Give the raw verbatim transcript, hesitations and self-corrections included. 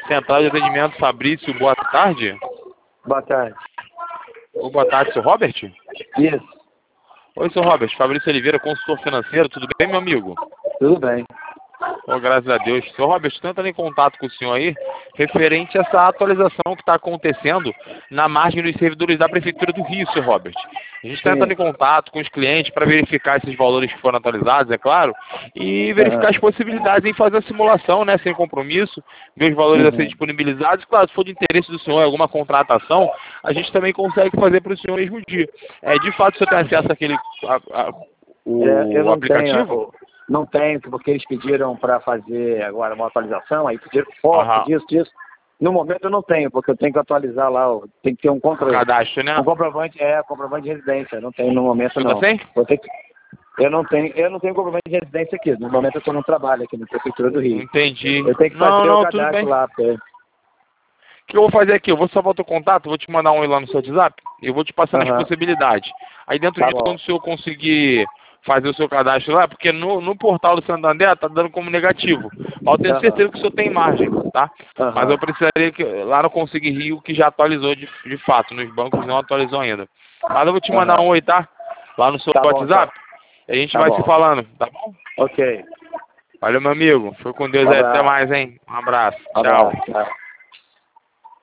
Central de Atendimento, Fabrício, boa tarde. Boa tarde. Ô, boa tarde, seu Robert? Isso. Oi, seu Robert. Fabrício Oliveira, consultor financeiro. Tudo bem, meu amigo? Tudo bem. Oh, graças a Deus. Seu Robert, estou entrando em contato com o senhor aí, referente a essa atualização que está acontecendo na margem dos servidores da Prefeitura do Rio, seu Robert. A gente está entrando em contato com os clientes para verificar esses valores que foram atualizados, é claro, e verificar Uhum. as possibilidades em fazer a simulação, né, sem compromisso, ver os valores Uhum. a serem disponibilizados. Claro, se for de interesse do senhor alguma contratação, a gente também consegue fazer para o senhor mesmo dia. É, de fato, o senhor tem acesso àquele a, a, o É, eu não aplicativo? tenho, não tenho, porque eles pediram para fazer agora uma atualização, aí pediram foto Aham. disso, disso. No momento eu não tenho, porque eu tenho que atualizar lá, tem que ter um, compro... Cadastro, né? um comprovante, é, comprovante de residência, não tenho no momento Você não. tá sem? Vou ter que... Eu não tenho, eu não tenho comprovante de residência aqui, no momento eu estou no trabalho aqui na Prefeitura do Rio. Entendi. Eu tenho que Não, fazer o não, tudo cadastro bem. lá, porque... O que eu vou fazer aqui? Eu vou salvar o teu contato, vou te mandar um e lá no seu WhatsApp e eu vou te passar as Uhum. possibilidades. Aí dentro Tá disso, bom. quando o senhor conseguir fazer o seu cadastro lá, porque no, no portal do Santander tá dando como negativo. Mas eu tenho Uhum. certeza que o senhor tem margem, tá? Uhum. Mas eu precisaria que lá no Consigue Rio que já atualizou de, de fato, nos bancos não atualizou ainda. Mas eu vou te mandar Uhum. um oi, tá? Lá no seu Tá bom, WhatsApp. então. E a gente Tá vai se bom. falando, tá bom? Ok. Valeu, meu amigo. Foi com Deus Um aí. Até abraço. mais, hein? Um abraço. Um Tchau. abraço. Tchau.